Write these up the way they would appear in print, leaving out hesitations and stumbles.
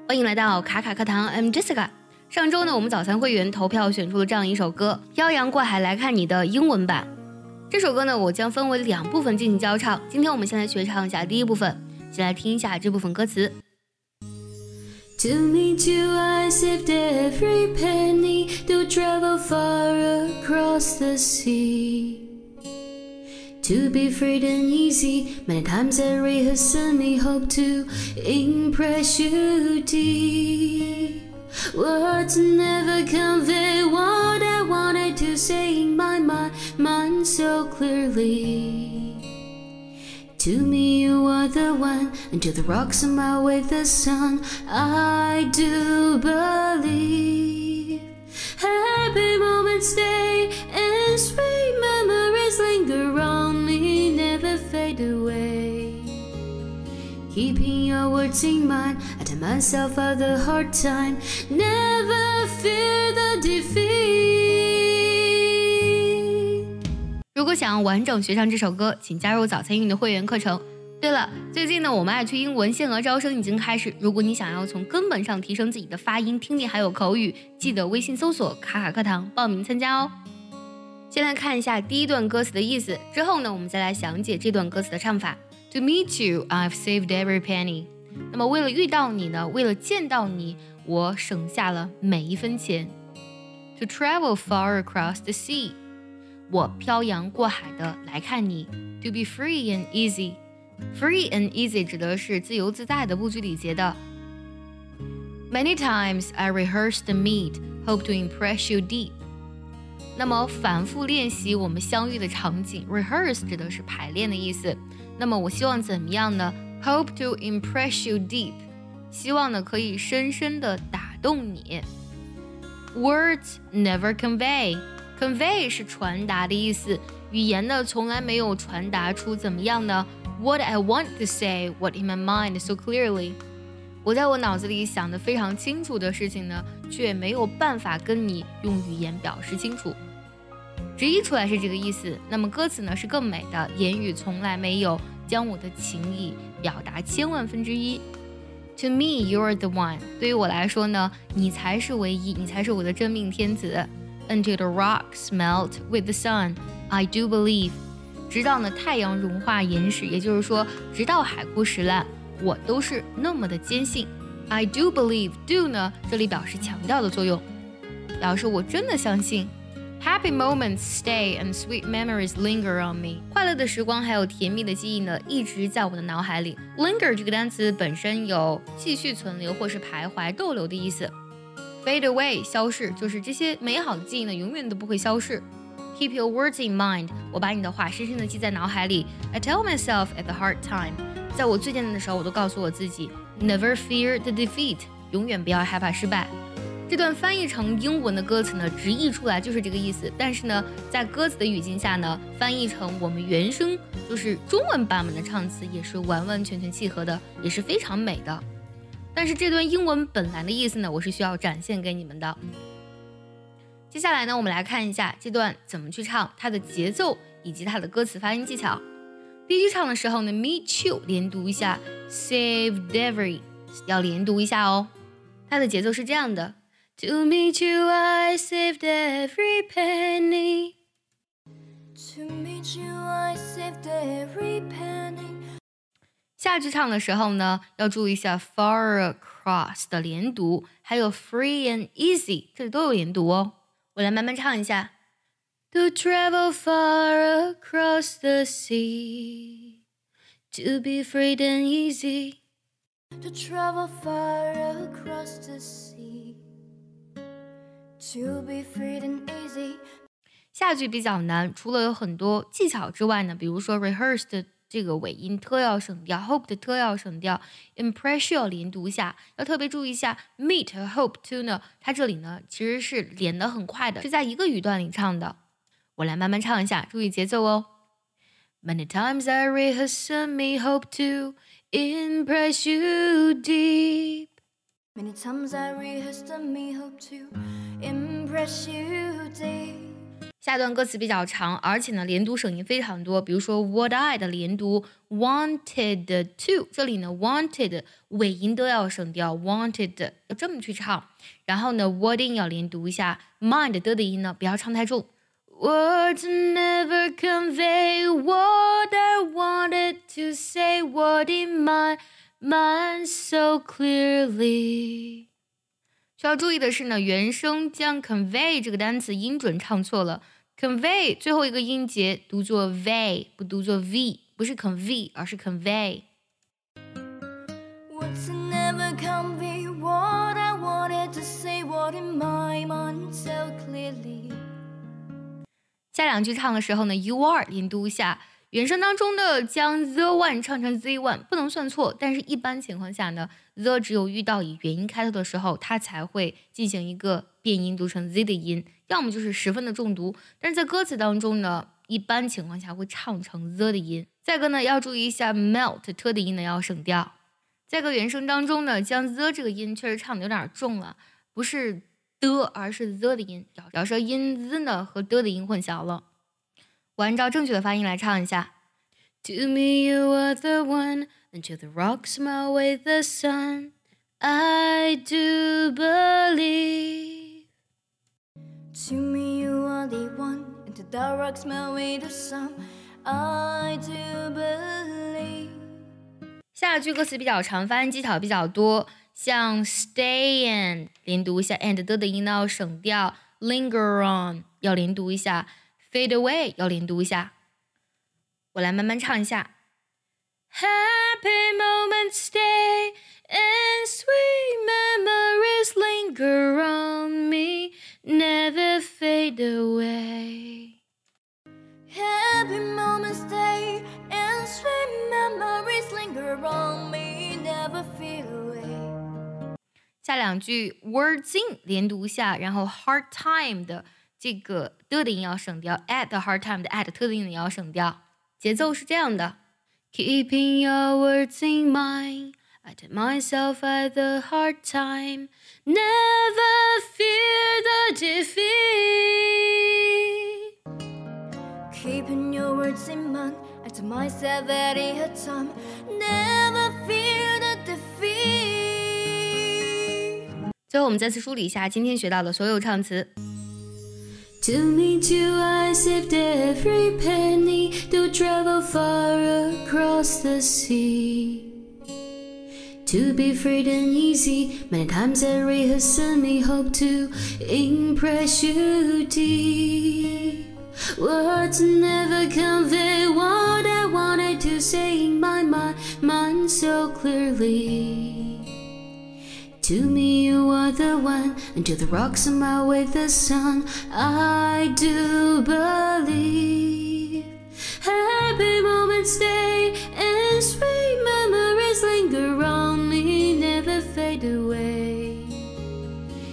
欢迎来到卡卡课堂 ，I'm Jessica。上周呢，我们早餐会员投票选出了这样一首歌《漂洋过海来看你》的英文版。这首歌呢，我将分为2部分进行教唱。今天我们先来学唱一下第一部分，先来听一下这部分歌词。 To meet you, I saved every penny to travel far across the sea. To be free and easy, many times I rehearse and me hope to impress you deep. Words never convey what I wanted to say in my mind so clearly.To me you are the one, until the rocks on my way the sun, I do believe. Happy moments stay and sweet memories linger on me, never fade away. Keeping your words in mind, I tell myself of the hard time, never fear the defeat. 如果想要完整学唱这首歌，请加入早餐英语的会员课程。对了，最近呢，我们爱趣英文限额招生已经开始。如果你想要从根本上提升自己的发音、听力还有口语，记得微信搜索“卡卡课堂”报名参加哦。先来看一下第一段歌词的意思，之后呢，我们再来详解这段歌词的唱法。To meet you, I've saved every penny。那么为了遇到你呢，为了见到你，我省下了每一分钱。To travel far across the sea。我漂洋过海的来看你 To be free and easy Free and easy 指的是自由自在的不拘礼节的 Many times I rehearsed the meet Hope to impress you deep 那么反复练习我们相遇的场景 Rehearse 指的是排练的意思那么我希望怎么样呢 Hope to impress you deep 希望呢可以深深的打动你 Words never convey是传达的意思，语言呢从来没有传达出怎么样呢 What I want to say, what in my mind so clearly 我在我脑子里想的非常清楚的事情呢，却没有办法跟你用语言表示清楚。直译出来是这个意思，那么歌词呢是更美的，言语从来没有将我的情意表达千万分之一。To me, you're the one 对于我来说呢，你才是唯一，你才是我的真命天子。Until the rocks melt with the sun, I do believe. 直到呢太阳融化岩石，也就是说，直到海枯石烂，我都是那么的坚信。I do believe, do 呢这里表示强调的作用，表示我真的相信。Happy moments stay and sweet memories linger on me. 快乐的时光还有甜蜜的记忆呢，一直在我的脑海里。Linger 这个单词本身有继续存留或是徘徊逗留的意思。Fade away 消逝，就是这些美好的记忆呢永远都不会消逝。Keep your words in mind 我把你的话深深地记在脑海里。I tell myself at the hard time 在我最艰难的时候我都告诉我自己 Never fear the defeat 永远不要害怕失败。这段翻译成英文的歌词呢直译出来就是这个意思，但是呢在歌词的语境下呢翻译成我们原声就是中文版本的唱词也是完完全全契合的，也是非常美的。但是这段英文本来的意思呢，我是需要展现给你们的。接下来呢，我们来看一下这段怎么去唱，它的节奏以及它的歌词发音技巧。第一句唱的时候呢 ，meet you 连读一下 ，saved every 要连读一下哦。它的节奏是这样的 ：To meet you, I saved every penny. To meet you, I saved every penny. 下句唱的时候呢，要注意一下 far across 的连读，还有 free and easy 这里都有连读哦。我来慢慢唱一下 To travel far across the sea To be free and easy To travel far across the sea To be free and easy 下句比较难，除了有很多技巧之外呢，比如说 rehearsed这个尾音特要省掉 hope 的特要省掉 impress 要连读一下，要特别注意一下 meet 和 hope to 呢它这里呢其实是连得很快的，是在一个语段里唱的。我来慢慢唱一下，注意节奏哦。Many times I rehearse me hope to impress you deep Many times I rehearsed me hope to impress you deep 下段歌词比较长，而且呢连读省音非常多，比如说 would I 的连读 wanted to， 这里呢 wanted 尾音都要省掉 wanted 要这么去唱，然后呢 wouldn't 要连读一下 mind 的音呢不要唱太重。Words never convey what I wanted to say, what in my mind so clearly。 需要注意的是呢，原声将 convey 这个单词音准唱错了。convey 最后一个音节读作 v， 不读作 v， 不是 convey， 而是 convey。 Words never convey what I wanted to say, what in my mind so clearly。 下两句唱的时候呢 you are 连读一下，原声当中的将 the one 唱成 the one 不能算错，但是一般情况下呢 the 只有遇到以元音开头的时候，它才会进行一个变音读成 z 的音，要么就是十分的重读，但是在歌词当中呢一般情况下会唱成 the 的音。再一个呢要注意一下 melt t 的音呢要省掉。在个原声当中呢将 the 这个音确实唱的有点重了，不是的而是 the 的音，咬舌音 the 呢和的音混淆了。我按照正确的发音来唱一下。To me you are the one, until the rocks melt with the sun, I do believe. To me you are the one, until the rocks melt with the sun, I do believe。 下句歌词比较长，发音技巧比较多，像 stay and 连读一下 and 的音呢要省掉， linger on 要连读一下， fade away 要连读一下。我来慢慢唱一下。 Happy moments stay and sweet memories linger on me, never fade away. Happy moments stay and sweet memories linger on me, never fade away。 下两句 words in 连读一下，然后 hard time 的这个的音要省掉， at the hard time 的 at 的音也要省掉。节奏是这样的 Keeping your words in mind, I tell myself at the hard time, never fear the defeat. Keeping your words in mind, I tell myself at the hard time, never fear the defeat。 最后我们再次梳理一下今天学到的所有唱词。 To me too I saved every penny, to travel far across the sea. To be free and easy, many times I rehearsed me hope to impress you deep. Words never convey what I wanted to say in my mind so clearly. To me you are the one, until the rocks melt with the sun, I do believe. Happy moments stay and sweet memories linger on me, never fade away.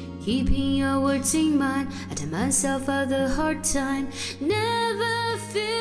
Keeping your words in mind, I tell myself at the hard time, never feel